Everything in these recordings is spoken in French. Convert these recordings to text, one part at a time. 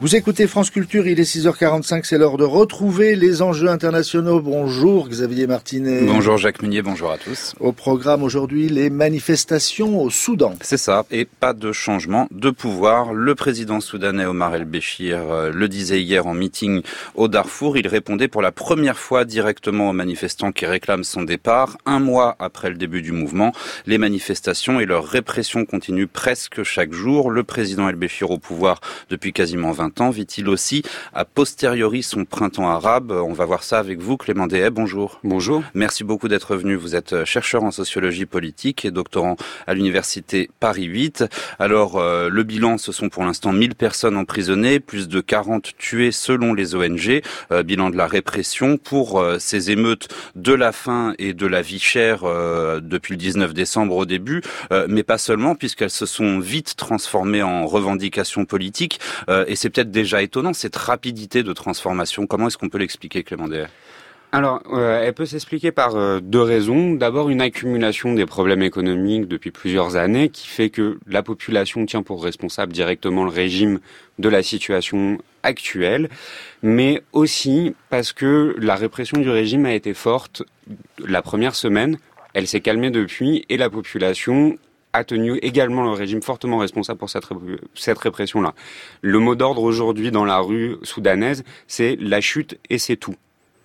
Vous écoutez France Culture, il est 6h45, c'est l'heure de retrouver les enjeux internationaux. Bonjour Xavier Martinet. Bonjour Jacques Munier, bonjour à tous. Au programme aujourd'hui, les manifestations au Soudan. C'est ça, et pas de changement de pouvoir. Le président soudanais Omar el-Béchir le disait hier en meeting au Darfour. Il répondait pour la première fois directement aux manifestants qui réclament son départ. Un mois après le début du mouvement, les manifestations et leur répression continuent presque chaque jour. Le président el-Béchir au pouvoir depuis quasiment 20 ans, vit-il aussi a posteriori son printemps arabe. On va voir ça avec vous, Clément Dehaye. Bonjour. Bonjour. Merci beaucoup d'être venu. Vous êtes chercheur en sociologie politique et doctorant à l'université Paris 8. Alors, le bilan, ce sont pour l'instant 1000 personnes emprisonnées, plus de 40 tuées selon les ONG. Bilan de la répression pour ces émeutes de la faim et de la vie chère depuis le 19 décembre au début, mais pas seulement, puisqu'elles se sont vite transformées en revendications politiques. Et c'est peut-être déjà étonnant, cette rapidité de transformation. Comment est-ce qu'on peut l'expliquer, Clément Dehaye ? Alors, elle peut s'expliquer par deux raisons. D'abord, une accumulation des problèmes économiques depuis plusieurs années qui fait que la population tient pour responsable directement le régime de la situation actuelle, mais aussi parce que la répression du régime a été forte la première semaine. Elle s'est calmée depuis et la population a tenu également le régime fortement responsable pour cette répression-là. Le mot d'ordre aujourd'hui dans la rue soudanaise, c'est la chute et c'est tout.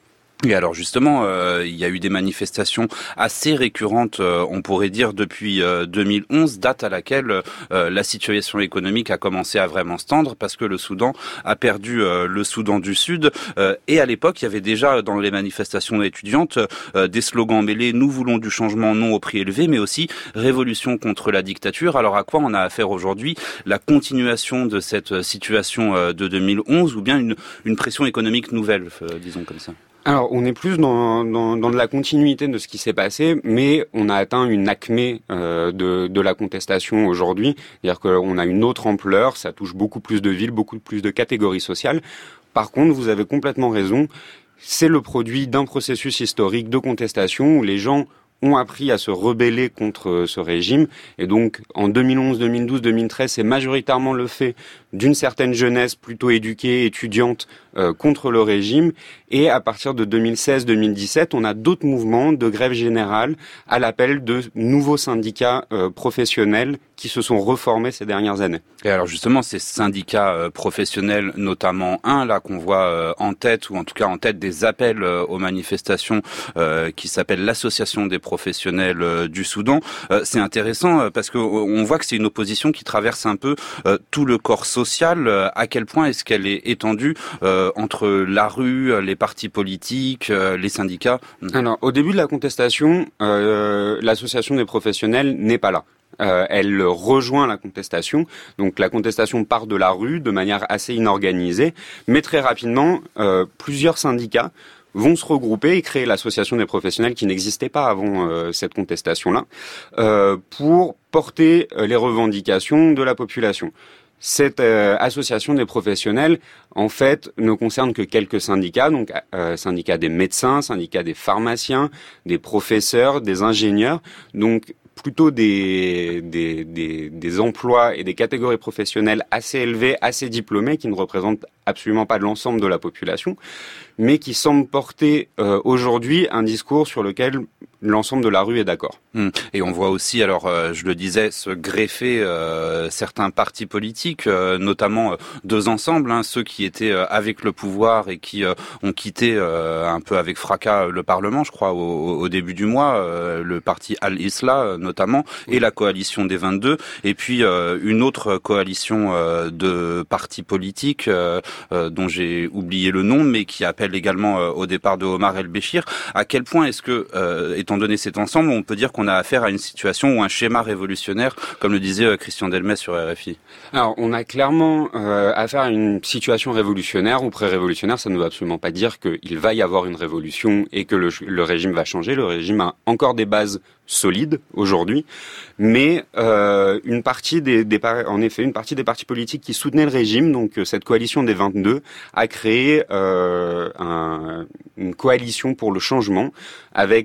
Et alors justement, il y a eu des manifestations assez récurrentes, on pourrait dire, depuis 2011, date à laquelle la situation économique a commencé à vraiment se tendre, parce que le Soudan a perdu le Soudan du Sud. Et à l'époque, il y avait déjà dans les manifestations étudiantes des slogans mêlés « Nous voulons du changement, non au prix élevé », mais aussi « Révolution contre la dictature ». Alors à quoi on a affaire aujourd'hui ? La continuation de cette situation de 2011 ou bien une pression économique nouvelle, disons comme ça ? Alors, on est plus dans de la continuité de ce qui s'est passé, mais on a atteint une acmé de la contestation aujourd'hui. C'est-à-dire qu'on a une autre ampleur, ça touche beaucoup plus de villes, beaucoup plus de catégories sociales. Par contre, vous avez complètement raison, c'est le produit d'un processus historique de contestation où les gens ont appris à se rebeller contre ce régime. Et donc, en 2011, 2012, 2013, c'est majoritairement le fait d'une certaine jeunesse plutôt éduquée, étudiante, contre le régime. Et à partir de 2016-2017, on a d'autres mouvements de grève générale à l'appel de nouveaux syndicats professionnels qui se sont reformés ces dernières années. Et alors justement, ces syndicats professionnels, notamment un là qu'on voit en tête, ou en tout cas en tête des appels aux manifestations, qui s'appelle l'Association des professionnels du Soudan, c'est intéressant parce que on voit que c'est une opposition qui traverse un peu tout le corps social. À quel point est-ce qu'elle est étendue entre la rue, les partis politiques, les syndicats ? Alors, au début de la contestation, l'Association des professionnels n'est pas là. Elle rejoint la contestation. Donc la contestation part de la rue de manière assez inorganisée, mais très rapidement, plusieurs syndicats vont se regrouper et créer l'association des professionnels qui n'existait pas avant cette contestation-là, pour porter les revendications de la population. Cette association des professionnels, en fait, ne concerne que quelques syndicats, donc syndicats des médecins, syndicats des pharmaciens, des professeurs, des ingénieurs, donc plutôt des emplois et des catégories professionnelles assez élevées, assez diplômées, qui ne représentent absolument pas l'ensemble de la population, mais qui semblent porter aujourd'hui un discours sur lequel l'ensemble de la rue est d'accord. Et on voit aussi, alors je le disais, se greffer certains partis politiques, notamment deux ensembles, ceux qui étaient avec le pouvoir et qui ont quitté un peu avec fracas le Parlement, je crois, au début du mois, le parti Al-Islah notamment, et la coalition des 22, et puis une autre coalition de partis politiques dont j'ai oublié le nom, mais qui appelle également au départ de Omar el-Béchir. À quel point est-ce que, étant donné cet ensemble, on peut dire qu'on a affaire à une situation ou un schéma révolutionnaire, comme le disait Christian Delmet sur RFI ? Alors, on a clairement affaire à une situation révolutionnaire ou pré-révolutionnaire. Ça ne veut absolument pas dire qu'il va y avoir une révolution et que le régime va changer. Le régime a encore des bases solides aujourd'hui, mais une partie des partis politiques qui soutenaient le régime, donc cette coalition des 22, a créé une coalition pour le changement avec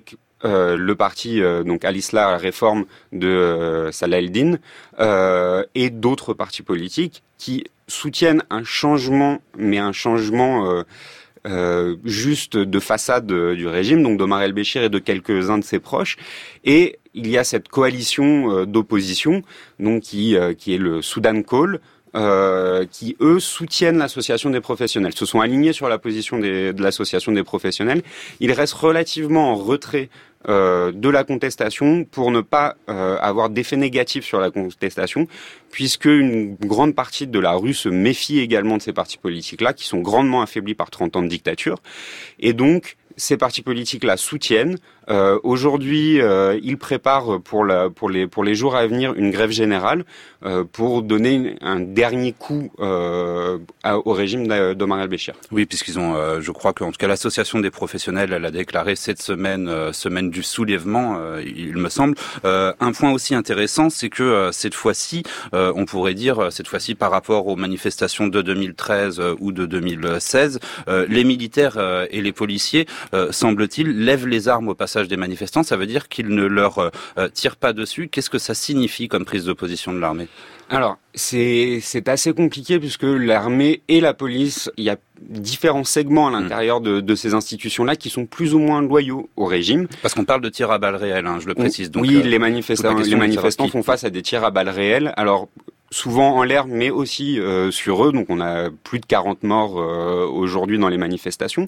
le parti donc Al-Islah, la réforme de Salah el-Din, et d'autres partis politiques qui soutiennent un changement, mais un changement juste de façade du régime, donc d'Omar el-Béchir et de quelques-uns de ses proches. Et il y a cette coalition d'opposition, donc qui est le Sudan Call, qui, eux, soutiennent l'association des professionnels, se sont alignés sur la position de l'association des professionnels. Ils restent relativement en retrait de la contestation pour ne pas avoir d'effet négatif sur la contestation, puisque une grande partie de la rue se méfie également de ces partis politiques-là, qui sont grandement affaiblis par 30 ans de dictature. Et donc, ces partis politiques-là soutiennent. Aujourd'hui, ils préparent pour les jours à venir une grève générale pour donner un dernier coup au régime d'Omar el-Béchir. Oui, puisqu'ils ont, je crois qu'en tout cas l'association des professionnels, elle a déclaré cette semaine du soulèvement, il me semble. Un point aussi intéressant, c'est que cette fois-ci, on pourrait dire cette fois-ci par rapport aux manifestations de 2013 ou de 2016, les militaires et les policiers, semble-t-il, lèvent les armes au passage des manifestants. Ça veut dire qu'ils ne leur tirent pas dessus. Qu'est-ce que ça signifie comme prise de position de l'armée ? Alors, c'est assez compliqué puisque l'armée et la police, il y a différents segments à l'intérieur de ces institutions-là qui sont plus ou moins loyaux au régime. Parce qu'on parle de tirs à balles réelles, je le précise. Donc, oui, les manifestants font face à des tirs à balles réelles. Alors, souvent en l'air, mais aussi sur eux. Donc, on a plus de 40 morts aujourd'hui dans les manifestations.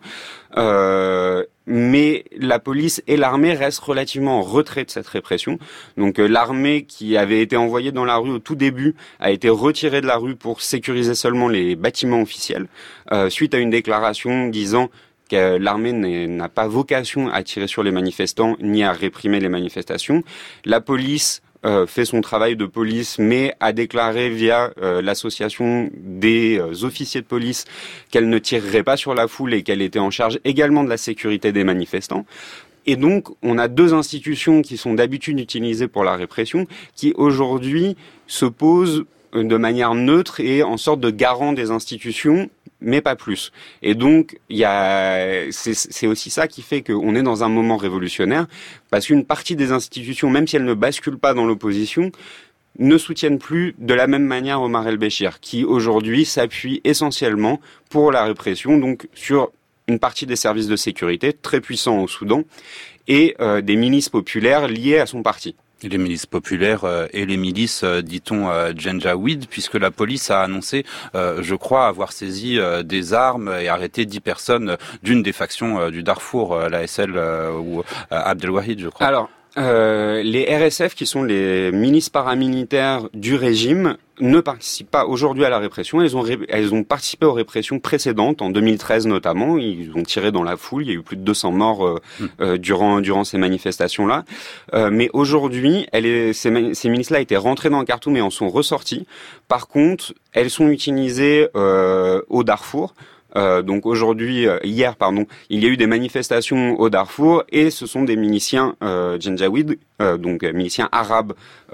Mais la police et l'armée restent relativement en retrait de cette répression. Donc l'armée qui avait été envoyée dans la rue au tout début a été retirée de la rue pour sécuriser seulement les bâtiments officiels, suite à une déclaration disant que l'armée n'a pas vocation à tirer sur les manifestants ni à réprimer les manifestations. La police fait son travail de police, mais a déclaré via l'association des officiers de police qu'elle ne tirerait pas sur la foule et qu'elle était en charge également de la sécurité des manifestants. Et donc, on a deux institutions qui sont d'habitude utilisées pour la répression, qui aujourd'hui se posent de manière neutre et en sorte de garant des institutions, mais pas plus. Et donc, c'est aussi ça qui fait qu'on est dans un moment révolutionnaire, parce qu'une partie des institutions, même si elles ne basculent pas dans l'opposition, ne soutiennent plus de la même manière Omar el-Béchir, qui aujourd'hui s'appuie essentiellement pour la répression, donc sur une partie des services de sécurité très puissants au Soudan et des milices populaires liées à son parti. Et les milices populaires et les milices, dit-on, Janjaweed, puisque la police a annoncé, je crois, avoir saisi des armes et arrêté 10 personnes d'une des factions du Darfour, l'ASL ou Abdelwahid, je crois. Alors, les RSF, qui sont les milices paramilitaires du régime, ne participent pas aujourd'hui à la répression. Elles ont participé aux répressions précédentes, en 2013 notamment. Ils ont tiré dans la foule. Il y a eu plus de 200 morts durant ces manifestations-là. Mais aujourd'hui, ces milices-là étaient rentrées dans Khartoum et en sont ressorties. Par contre, elles sont utilisées au Darfour. Donc aujourd'hui, hier, il y a eu des manifestations au Darfour et ce sont des miliciens Janjaweed, donc miliciens arabes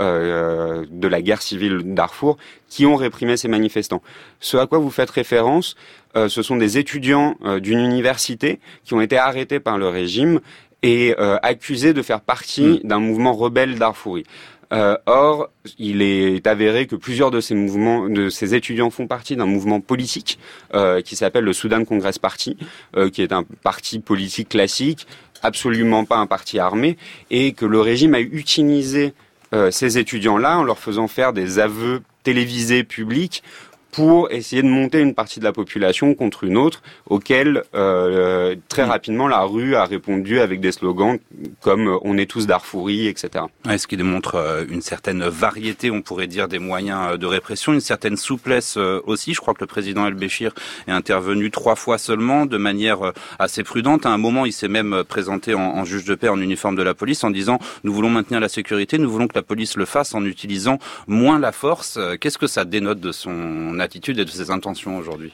de la guerre civile Darfour, qui ont réprimé ces manifestants. Ce à quoi vous faites référence, ce sont des étudiants d'une université qui ont été arrêtés par le régime et accusés de faire partie d'un mouvement rebelle darfouri. Or, il est avéré que plusieurs de ces étudiants font partie d'un mouvement politique qui s'appelle le Sudan Congress Party, qui est un parti politique classique, absolument pas un parti armé, et que le régime a utilisé ces étudiants-là en leur faisant faire des aveux télévisés publics pour essayer de monter une partie de la population contre une autre, auquel très rapidement la rue a répondu avec des slogans comme « on est tous Darfouris », etc. Ouais, ce qui démontre une certaine variété, on pourrait dire, des moyens de répression, une certaine souplesse aussi. Je crois que le président el-Béchir est intervenu 3 fois seulement, de manière assez prudente. À un moment, il s'est même présenté en juge de paix en uniforme de la police en disant « nous voulons maintenir la sécurité, nous voulons que la police le fasse en utilisant moins la force ». Qu'est-ce que ça dénote de son attitude et de ses intentions aujourd'hui?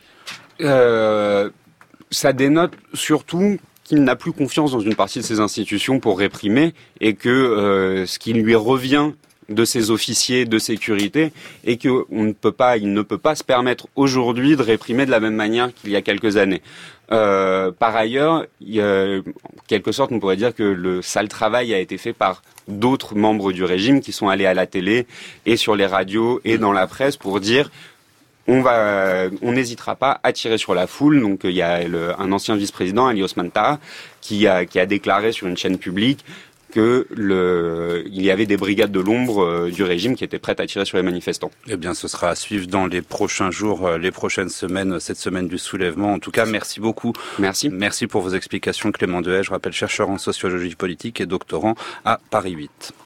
Ça dénote surtout qu'il n'a plus confiance dans une partie de ses institutions pour réprimer et que ce qui lui revient de ses officiers de sécurité et il ne peut pas se permettre aujourd'hui de réprimer de la même manière qu'il y a quelques années. Par ailleurs, en quelque sorte, on pourrait dire que le sale travail a été fait par d'autres membres du régime qui sont allés à la télé et sur les radios et dans la presse pour dire on n'hésitera pas à tirer sur la foule. Donc il y a un ancien vice-président, Ali Osman Taha, qui a déclaré sur une chaîne publique il y avait des brigades de l'ombre du régime qui étaient prêtes à tirer sur les manifestants. Eh bien, ce sera à suivre dans les prochains jours, les prochaines semaines, cette semaine du soulèvement. En tout cas, merci beaucoup. Merci. Merci pour vos explications, Clément Dehaye. Je rappelle, chercheur en sociologie politique et doctorant à Paris 8.